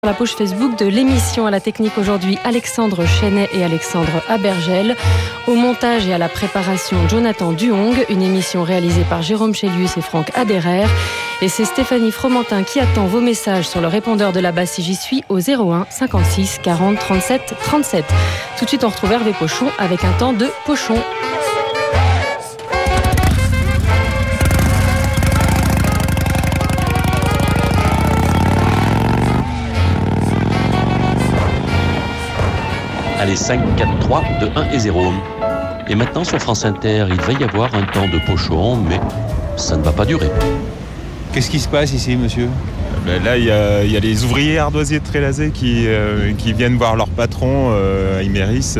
La page Facebook de l'émission. À la technique aujourd'hui, Alexandre Chenet et Alexandre Abergel. Au montage et à la préparation, Jonathan Duong. Une émission réalisée par Jérôme Chélius et Franck Aderer. Et c'est Stéphanie Fromentin qui attend vos messages sur le répondeur de la base si j'y suis au 01 56 40 37 37. Tout de suite, on retrouve Hervé Pochon avec un temps de Pochon. Allez, 5, 4, 3, 2, 1 et 0. Et maintenant, sur France Inter, il va y avoir un temps de Pochon, mais ça ne va pas durer. Qu'est-ce qui se passe ici, monsieur ? Là, il y a les ouvriers ardoisiers de Trélazé qui viennent voir leur patron à Iméris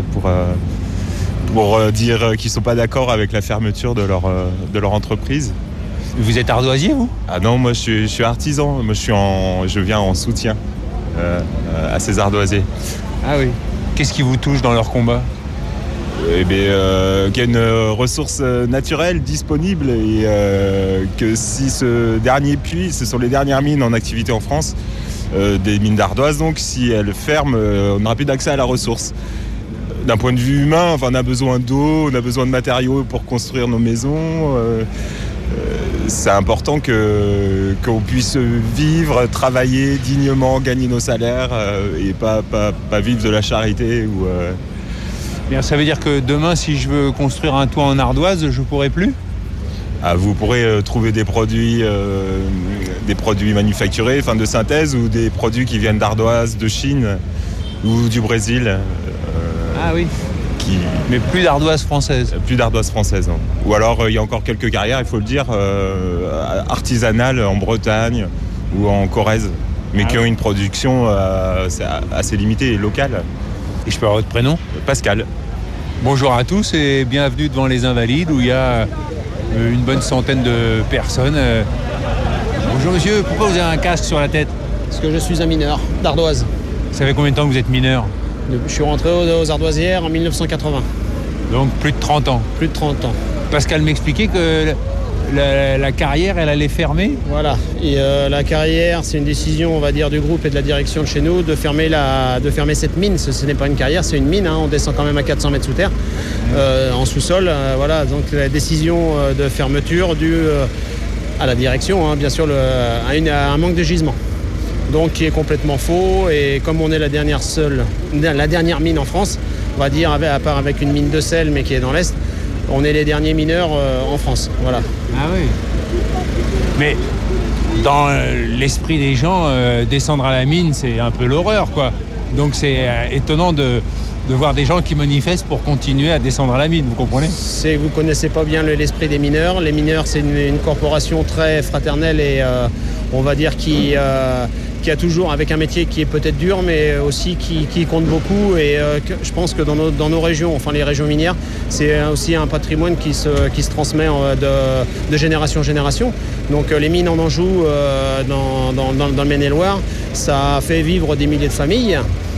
pour dire qu'ils ne sont pas d'accord avec la fermeture de leur entreprise. Vous êtes ardoisier, vous ? Ah non, moi je suis artisan. Moi je viens en soutien à ces ardoisiers. Ah oui. Qu'est-ce qui vous touche dans leur combat ? Qu'il y a une ressource naturelle disponible et que si ce dernier puits, ce sont les dernières mines en activité en France, des mines d'ardoise, donc si elles ferment, on n'aura plus d'accès à la ressource. D'un point de vue humain, on a besoin d'eau, on a besoin de matériaux pour construire nos maisons. C'est important qu'on puisse vivre, travailler dignement, gagner nos salaires et pas vivre de la charité. Ça veut dire que demain, si je veux construire un toit en ardoise, je ne pourrai plus ? Vous pourrez trouver des produits manufacturés, de synthèse, ou des produits qui viennent d'ardoise, de Chine ou du Brésil. Ah oui. Mais plus d'ardoise française. Plus d'ardoise française, non. Ou alors il y a encore quelques carrières, il faut le dire, artisanales en Bretagne ou en Corrèze, mais qui ont une production assez limitée et locale. Et je peux avoir votre prénom ? Pascal. Bonjour à tous et bienvenue devant les Invalides où il y a une bonne centaine de personnes. Bonjour monsieur, pourquoi vous avez un casque sur la tête ? Parce que je suis un mineur d'ardoise. Ça fait combien de temps que vous êtes mineur ? Je suis rentré aux ardoisières en 1980. Donc plus de 30 ans. Plus de 30 ans. Pascal m'expliquait que la carrière, elle allait fermer. Voilà. Et la carrière, c'est une décision, on va dire, du groupe et de la direction de chez nous de fermer cette mine. Ce n'est pas une carrière, c'est une mine. On descend quand même à 400 mètres sous terre, en sous-sol. Voilà. Donc la décision de fermeture due à la direction, bien sûr, à un manque de gisement. Donc qui est complètement faux, et comme on est la dernière mine en France, on va dire, à part avec une mine de sel mais qui est dans l'Est, on est les derniers mineurs en France. Voilà. Ah oui. Mais dans l'esprit des gens, descendre à la mine, c'est un peu l'horreur, quoi. Donc c'est étonnant de voir des gens qui manifestent pour continuer à descendre à la mine, vous comprenez ? Vous connaissez pas bien l'esprit des mineurs. Les mineurs, c'est une corporation très fraternelle et on va dire qui a toujours, avec un métier qui est peut-être dur, mais aussi qui compte beaucoup. Et je pense que dans nos régions, enfin les régions minières, c'est aussi un patrimoine qui se transmet de génération en génération. Donc les mines en Anjou, dans le Maine-et-Loire, ça a fait vivre des milliers de familles.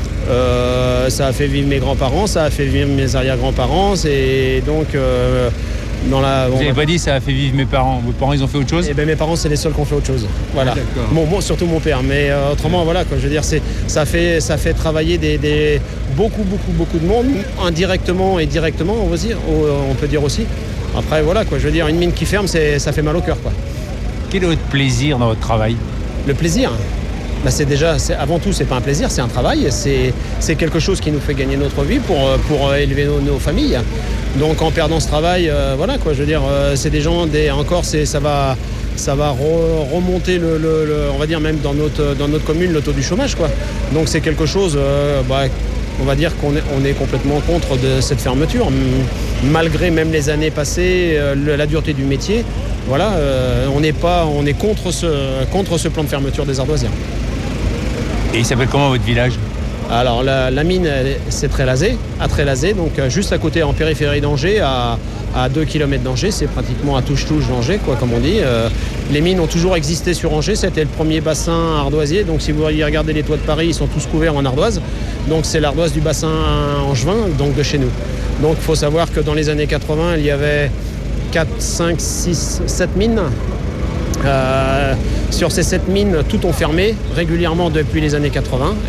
Ça a fait vivre mes grands-parents, ça a fait vivre mes arrière-grands-parents. Et donc... Vous n'avez pas dit ça a fait vivre mes parents. Vos parents, ils ont fait autre chose ? Mes parents, c'est les seuls qui ont fait autre chose. Voilà. Ah, surtout mon père. Mais autrement, voilà, quoi. Je veux dire, ça fait travailler beaucoup de monde, indirectement et directement, on peut dire aussi. Après, voilà, quoi. Je veux dire, une mine qui ferme, ça fait mal au cœur, quoi. Quel est votre plaisir dans votre travail ? Le plaisir ? Avant tout, c'est pas un plaisir, c'est un travail. C'est quelque chose qui nous fait gagner notre vie pour élever nos familles. Donc en perdant ce travail, voilà quoi, je veux dire, c'est des gens, ça va remonter on va dire même dans notre commune le taux du chômage, quoi. Donc c'est quelque chose, on va dire qu'on est complètement contre de cette fermeture, malgré même les années passées, la dureté du métier. Voilà, on est contre ce plan de fermeture des ardoisières. Et il s'appelle comment votre village ? Alors la mine, c'est Trélazé, à Trélazé, donc juste à côté en périphérie d'Angers, à 2 km d'Angers, c'est pratiquement à touche-touche d'Angers, quoi, comme on dit. Les mines ont toujours existé sur Angers, c'était le premier bassin ardoisier, donc si vous regardez les toits de Paris, ils sont tous couverts en ardoise. Donc c'est l'ardoise du bassin angevin, donc de chez nous. Donc il faut savoir que dans les années 80, il y avait 4, 5, 6, 7 mines Sur ces 7 mines, toutes ont fermé régulièrement depuis les années 80.